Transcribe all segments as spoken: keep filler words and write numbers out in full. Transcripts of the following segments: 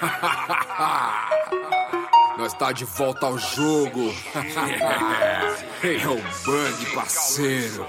Nós tá de volta ao jogo. É o Bang, parceiro.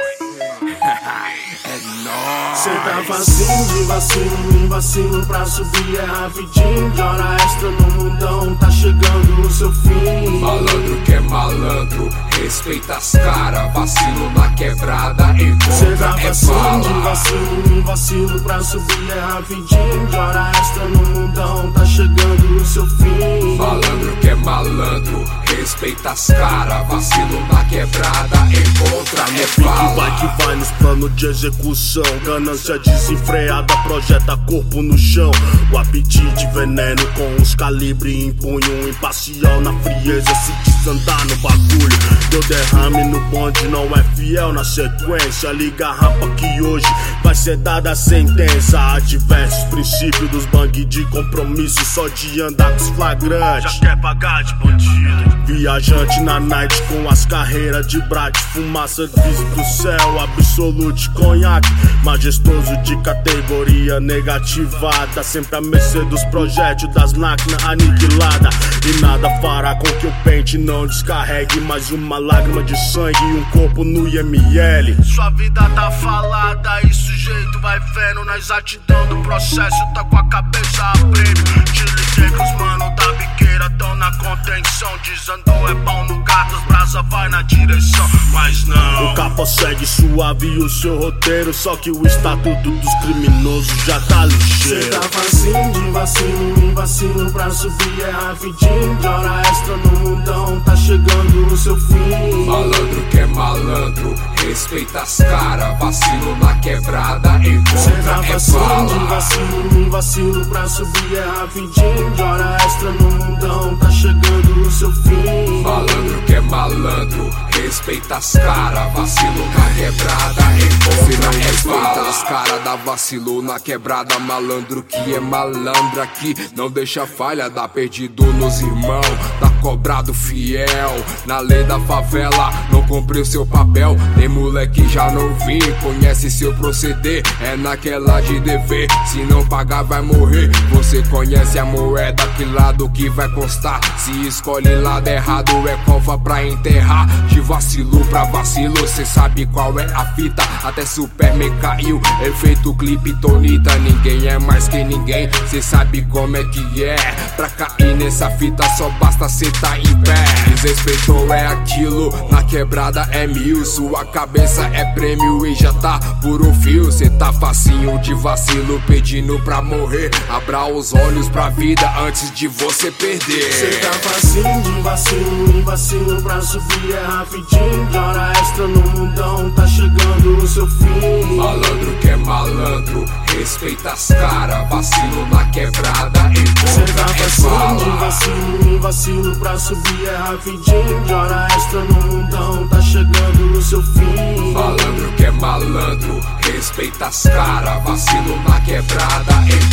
É nóis. Cê tá facinho de vacilo, em vacilo pra subir é rapidinho. De hora extra no mundão, tá chegando o seu fim. Malandro que é malandro, respeita as cara. Vacilo na quebrada, Cê encontra tá é facinho bala. de vacilo, em vacilo pra subir é rapidinho. De hora extra no mundão, tá chegando o seu fim. Malandro que é malandro, respeita as cara. Vacilo na quebrada, encontra é Pique bala. vai que vai nos planos de execução. Ganância desenfreada, projeta corpo no chão. O apetite veneno com os calibre em punho. Imparcial na frieza, se desandar no bagulho. Deu derrame no bonde, não é fiel na sequência. Liga a rampa que hoje vai ser dada a sentença. Há diversos princípios dos bang de compromisso. Só de andar com os flagrantes, já quer pagar de bandido. Viajante na night com as carreiras de brade. Fumaça visa do céu, absolute conhaque. Majestoso de categoria negativada. Sempre a mercê dos projéteis das máquinas aniquiladas. E nada fará com que o pente não descarregue mais uma lágrima de sangue e um corpo no I M L. Sua vida tá falada e sujeito vai vendo na exatidão do processo. Tá com a cabeça a prêmio. Te liguei que os mano da biqueira tão na contenção. Desandou é pau no gato, as brasa vai na direção. Mas não, o capa segue suave e o seu roteiro. Só que o estatuto dos criminosos já tá ligeiro. Cê tá facinho de vacilo, em vacilo pra subir é rapidinho. De hora extra no mundão, tá chegando o seu fim. Malandro que é malandro, respeita as cara. Vacilo na quebrada, Cê encontra tá é facinho de bala. vacilo, em vacilo pra subir é rapidinho. De hora extra no mundão, tá chegando o seu fim. Malandro que é malandro, respeita as cara. Vacilo na quebrada, encontra é respeita bala. as cara. Dá vacilo na quebrada, malandro que é malandro aqui. Não deixa falha, dá perdido nos irmãos. Tá cobrado fiel, na lei da favela. Não cumpriu seu papel, tem moleque já não vim. Conhece seu proceder, é naquela de dever. Se não pagar vai morrer. Você conhece a moeda, que lado que vai constar. Se escolhe lado errado é cova pra enterrar. De vacilo pra vacilo, cê sabe qual é a fita. Até Superman caiu, efeito Kryptonita. Ninguém é mais que ninguém, cê sabe como é que é. Pra cair nessa fita só basta cê tá em pé. Desrespeitou é aquilo, na quebrada é mil. Sua cabeça é prêmio e já tá por um fio. Cê tá facinho de vacilo, pedindo pra morrer. Abra os olhos pra vida antes de você perder. Cê tá facinho de vacilo, em vacilo pra subir é rapidinho. De hora extra no mundão, tá chegando o seu fim. Malandro que é malandro, respeita as cara. Vacilo na quebrada, Cê tá encontra é facinho de bala. vacilo, em vacilo pra subir é rapidinho. De hora extra no mundão, tá chegando o seu fim. Malandro que é malandro, respeita as cara. Vacilo na quebrada, encontra